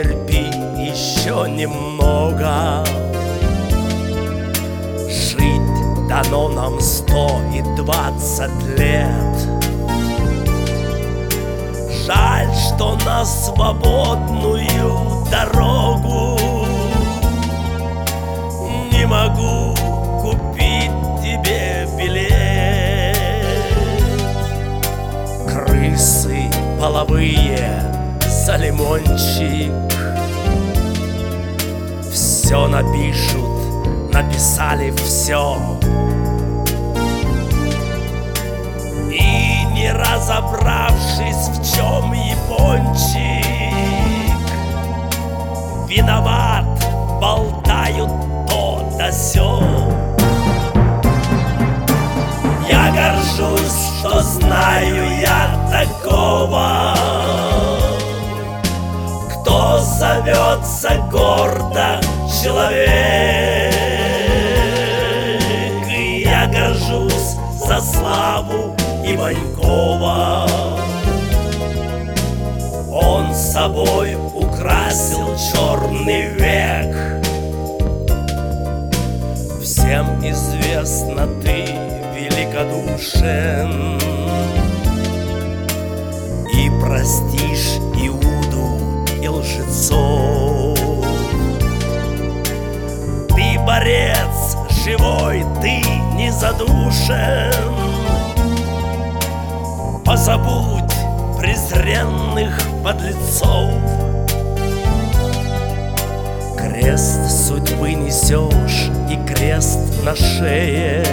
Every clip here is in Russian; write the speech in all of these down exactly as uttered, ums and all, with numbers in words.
Потерпи еще немного. Жить дано нам сто и двадцать лет. Жаль, что на свободную дорогу не могу купить тебе билет. Крысы половые за лимончик все напишут, написали все. И не разобравшись, в чем япончик виноват, болтают то да сё. Я горжусь, что знаю я такого, кто зовется гордо человек. И я горжусь за славу Иванькова. Он собой украсил черный век. Всем известно, ты великодушен и простишь Иуду и лжецов. Ты борец живой, ты не задушен. Позабудь презренных подлецов. Крест судьбы несешь и крест на шее.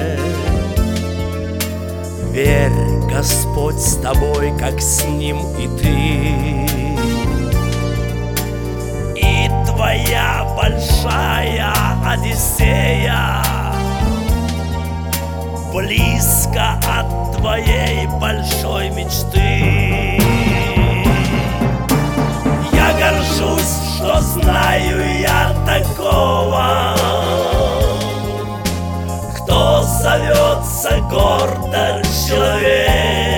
Верь, Господь с тобой, как с ним и ты. И твоя большая Одиссея близко от твоей большой мечты. Я горжусь, что знаю я такого, кто зовется гордо человек.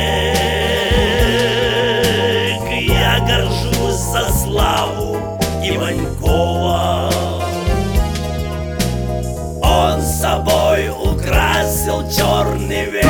Я горжусь за славу Иванькова. Он собой украсил черный век.